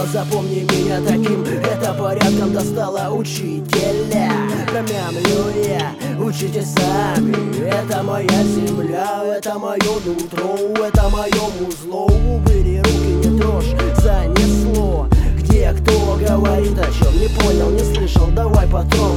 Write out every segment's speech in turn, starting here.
запомни меня таким. Это порядком достало учителя. Промямлю я, учите сами. Это моя земля, это мое нутро, это мое музло. Убери руки, не трожь, занесло. Где кто говорит о чем? Не понял, не слышал, давай потом.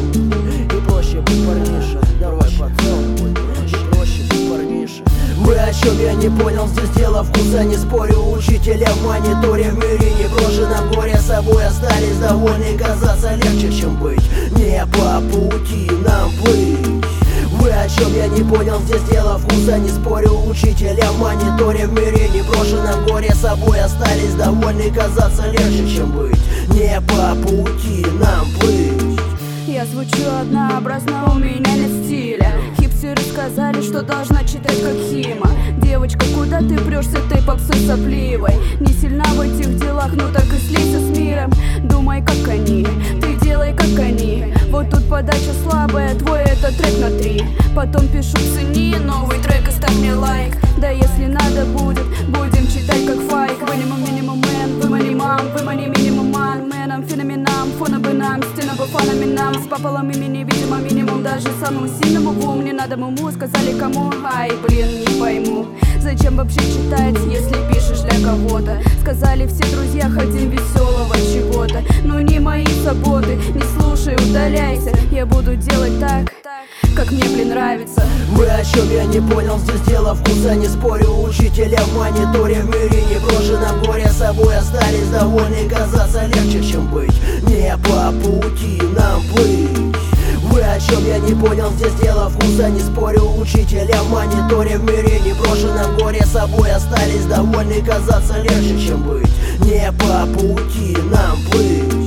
И проще быть парниша, давай потом. И проще быть парниша. Вы о чем, я не понял, здесь дело вкуса, не спорю. Учителя в мониторе, в мире не брошенном горе собой остались довольны. Казаться легче, чем быть, не по пути нам плыть. Вы о чем, я не понял, здесь дело вкуса, не спорю. Учителя в мониторе, в мире не брошенном горе собой остались довольны. Казаться легче, чем быть, не по пути нам плыть. Я звучу однообразно, у меня нет стиля. Хипстеры сказали, что должна читать как Хима. Девочка, куда ты прешься, ты попсой сопливой? Не сильна в этих делах, ну так и слейся с миром. Думай, как они, ты делай, как они. Вот тут подача слабая, твой это трек на 3. Потом пишу, цени новый трек и ставь мне лайк. Да если надо будет, будем читать как файк. Минимум мэн, вымани мам, вымани минимум ман. Мэном, феноменам, фоновый нам, стена бы фанами нам. С пополам имени, видимо, минимум даже самому сильному в ум. Не надо муму, сказали кому, ай, блин, не пойму. Зачем вообще читать, если пишешь для кого-то? Сказали все друзья, хотим веселого чего-то. Ну не мои заботы, не слушай, удаляйся. Я буду делать так, как мне, блин, нравится. Вы о чем, я не понял, здесь дело вкуса, не спорю. Учителя в мониторе, в мире не брошенном горе собой остались довольны. Казаться легче, чем быть, не по пути нам плыть. Вы о чем, я не понял, здесь дело вкуса, не спорю. Учителя в мониторе, в мире не брошенном горе собой остались довольны. Казаться легче, чем быть, не по пути нам плыть.